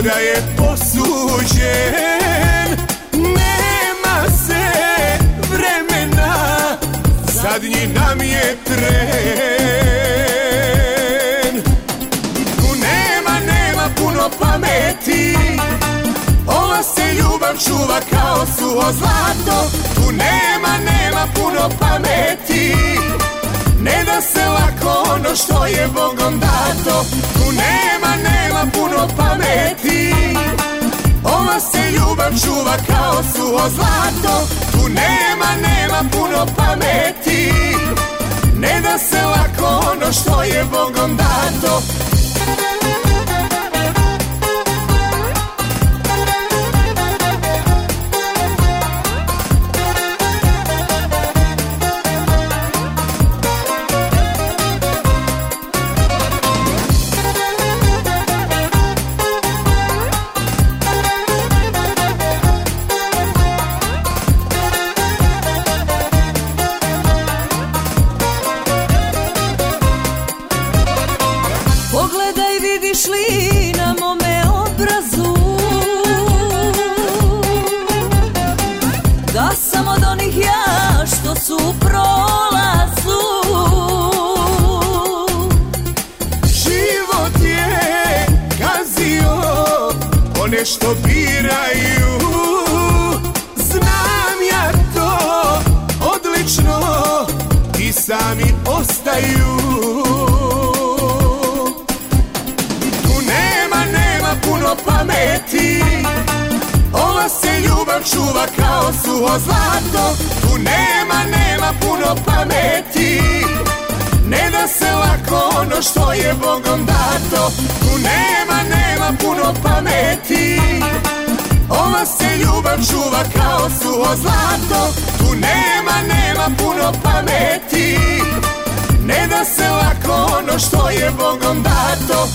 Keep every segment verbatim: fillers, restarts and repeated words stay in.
da je posuđen. Nema se vremena, zadnji nam je tren. Tu nema, nema puno pameti, ova se ljubav čuva kao suho zlato. Tu nema, nema puno pameti, ne da se lako ono što je Bogom dato. Tu nema, nema puno pameti, ova se ljubav čuva kao suho zlato. Tu nema, nema puno pameti, ne da se lako ono što je Bogom dato. Pogledaj, vidiš li na mome obrazu da sam od onih ja što su u prolazu. Život je kazio one što biraju, znam ja to odlično, i sami ostaju. Puno pameti, ova se ljubav čuva kao suho zlato. Tu nema, nema puno pameti, ne da se lako ono što je Bogom dato. Tu nema, nema puno pameti, ova se ljubav čuva kao suho zlato. Tu nema, nema puno pameti, ne da se lako ono što je Bogom dato.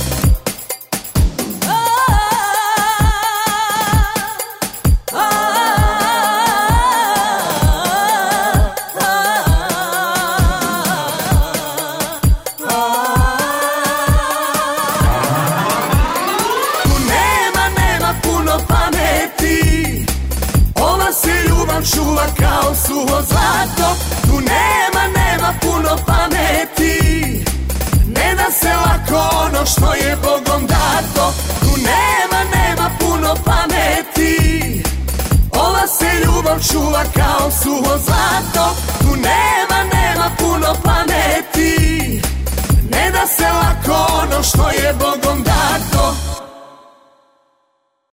Čuva kao suho zlato. Tu nema, nema puno pameti, ne da se lako ono što je Bogom dato. Tu nema, nema puno pameti, ova se ljubav čuva kao suho zlato. Tu nema, nema puno pameti, ne da se lako ono što je Bogom dato.